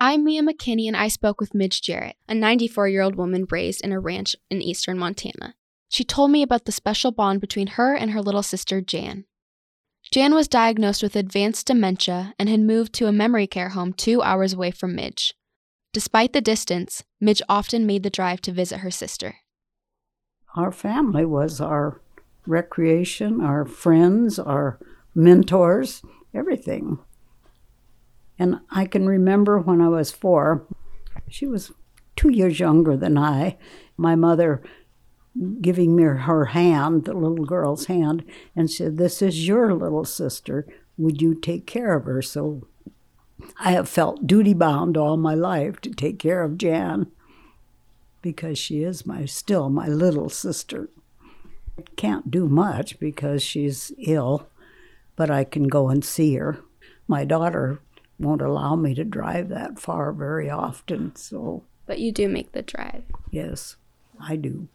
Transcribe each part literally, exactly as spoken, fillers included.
I'm Mia McKinney, and I spoke with Midge Jarrett, a ninety-four-year-old woman raised in a ranch in eastern Montana. She told me about the special bond between her and her little sister, Jan. Jan was diagnosed with advanced dementia and had moved to a memory care home two hours away from Midge. Despite the distance, Midge often made the drive to visit her sister. Our family was our recreation, our friends, our mentors, everything. And I can remember when I was four, she was two years younger than I, my mother giving me her hand, the little girl's hand, and said, "This is your little sister. Would you take care of her?" So I have felt duty-bound all my life to take care of Jan because she is my still my little sister. I can't do much because she's ill, but I can go and see her. My daughter won't allow me to drive that far very often, so... But you do make the drive. Yes, I do.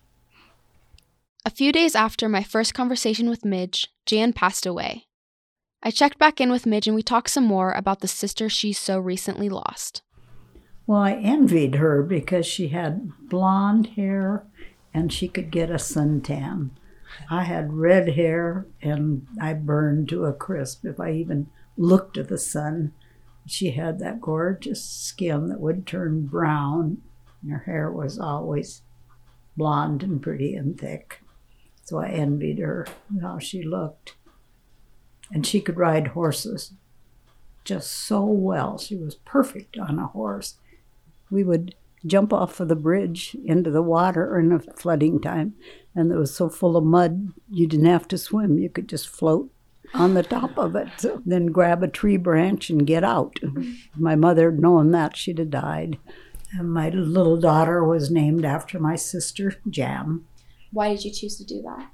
A few days after my first conversation with Midge, Jan passed away. I checked back in with Midge and we talked some more about the sister she so recently lost. Well, I envied her because she had blonde hair and she could get a suntan. I had red hair and I burned to a crisp if I even looked at the sun. She had that gorgeous skin that would turn brown, and her hair was always blonde and pretty and thick. So I envied her, how she looked. And she could ride horses just so well. She was perfect on a horse. We would jump off of the bridge into the water in the flooding time, and it was so full of mud, you didn't have to swim. You could just float on the top of it, so then grab a tree branch and get out. My mother, knowing that, she'd have died. And my little daughter was named after my sister, Jan. Why did you choose to do that?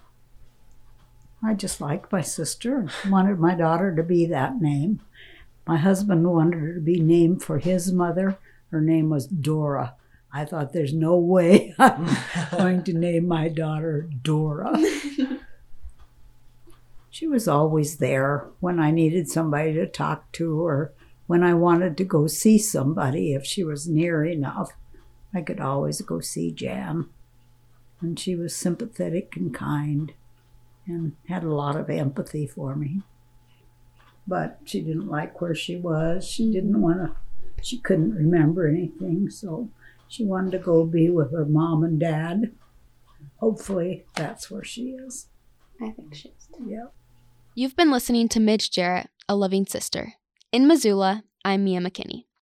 I just liked my sister and wanted my daughter to be that name. My husband wanted her to be named for his mother. Her name was Dora. I thought, there's no way I'm going to name my daughter Dora. She was always there when I needed somebody to talk to or when I wanted to go see somebody. If she was near enough, I could always go see Jan. And she was sympathetic and kind and had a lot of empathy for me. But she didn't like where she was. She didn't want to, she couldn't remember anything, so she wanted to go be with her mom and dad. Hopefully that's where she is. I think she is too. Yeah. You've been listening to Midge Jarrett, A Loving Sister. In Missoula, I'm Mia McKinney.